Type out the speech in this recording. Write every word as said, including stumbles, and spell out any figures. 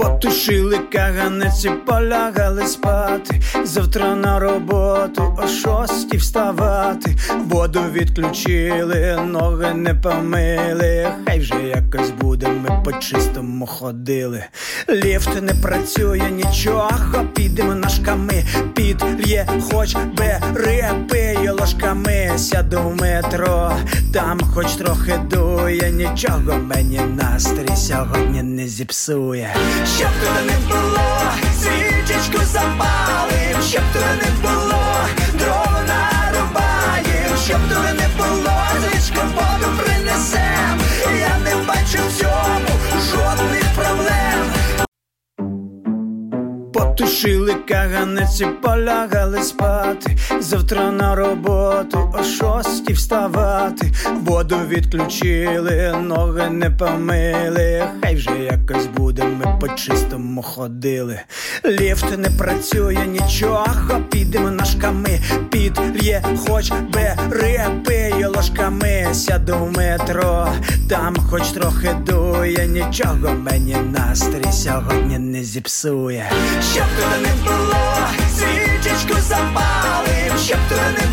Потушили каганець і полягали спати. Завтра на роботу о шостій вставати. Воду відключили, ноги не помили. Хай вже якось буде, ми по-чистому ходили. Ліфт не працює, нічого, підемо ножками. Підлє, хоч бери, пий ложками. Сяду в метро, там хоч трохи дує. Нічого мені настрій сьогодні не зіпсує. Щоб туди не було, свічечку запалим. Щоб туди не було, дрова нарубаєм. Щоб туди не було, звичку воду принесем. Я не бачу в цьому жодних проблем. Потушили каганець і полягали спати. Завтра на роботу о шостій вставати. Воду відключили, ноги не помили. Хай вже якось буде, ми по-чистому ходили. Ліфт не працює, нічого, підемо ножками. Підлє, хоч бери, пий ложками. Сяду в метро, там хоч трохи дує. Нічого мені настрій сьогодні не зіпсує. Щоб туди не було, свічечку запалим. Щоб туди не